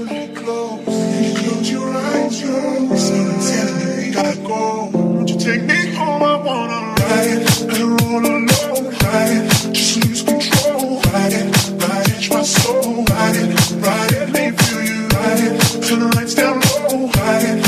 it close. You close your eyes, girl. Someone telling me we gotta go. Won't you take me home? I wanna ride it. I don't wanna know. Ride it, just lose control. Ride it, my soul. Ride it, let me feel you. Ride it, turn the lights down low. Ride it.